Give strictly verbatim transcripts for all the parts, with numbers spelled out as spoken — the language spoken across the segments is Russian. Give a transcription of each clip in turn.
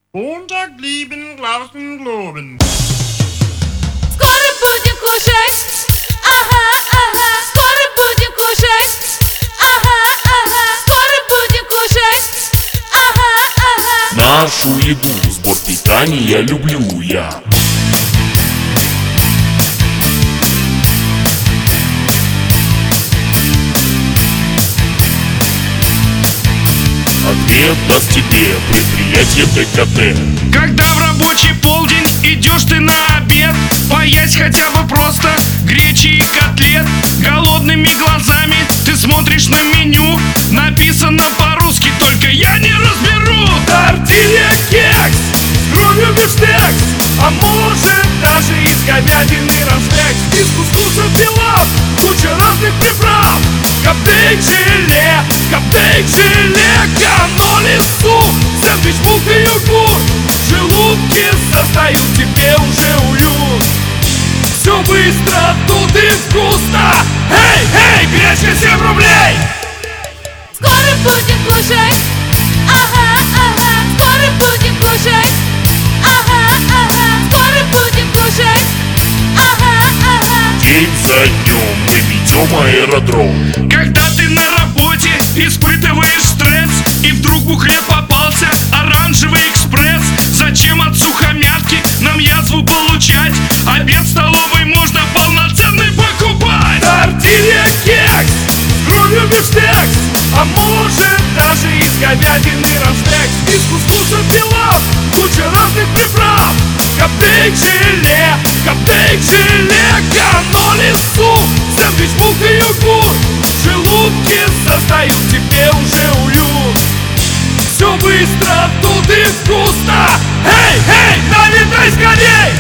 Montag lieben, Glauben, Globen. Скоро будем кушать, ага, ага. Скоро будем кушать, ага, ага. Скоро будем кушать, ага, ага. Нашу еду, сбор питания люблю я. Ответ даст тебе предприятие ТКТ. Когда в рабочий полдень идешь ты на обед, поесть хотя бы просто гречи и котлет. Голодными глазами ты смотришь на меню, написано по-русски, только я не разберу. Тортилья, кекс, с кровью бифштекс, а может даже из говядины рамштекс. Из кускуса пилав, куча разных приправ, каптейк желе, каптейк желе, каноли суп, сэндвич, булка, йогурт. Желудки состают, тебе уже уют. Все быстро, тут и вкусно. Эй, эй, гречка семь рублей. Скоро будем кушать, ага, ага. Скоро будем кушать, ага, ага. Скоро будем кушать, ага, ага. День за днем мы ведем аэродром. Когда ты на работе испытываешь стресс, и вдруг в буклет попался оранжевый экспресс. Зачем от сухомятки нам язву получать? Обед в столовой можно полноценный покупать. Тортилья, кекс, с кровью бифштекс, а может даже из говядины рамштекс. Из кускуса пилав, куча разных приправ, каптейк желе, каптейк желе, каноли суп, сэндвич, булка, йогурт. Желудки состают, тебе уже уют. Все быстро, тут и вкусно. Эй, эй, налетай скорей!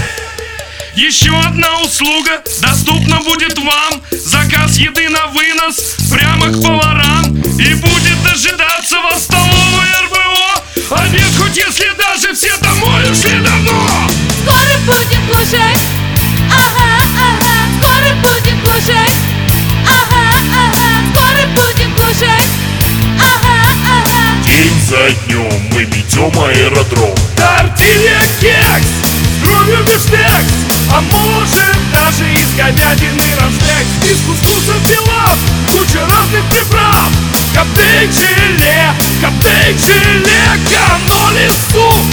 Еще одна услуга доступна будет вам. Заказ еды на вынос прямо к поварам, и будет дожидаться вас столовой эр бэ о. Обед хоть если даже все домой ушли давно. Скоро будем кушать, ага, ага. Скоро будем кушать, ага, ага. Скоро будем кушать, ага, ага. День за днем мы ведем аэродром. Тортилья, кекс, с кровью бифштекс, а может даже из говядины рамштекс. Из кускуса пилав, куча разных приправ, каптейк желе, каптейк желе, каноли суп,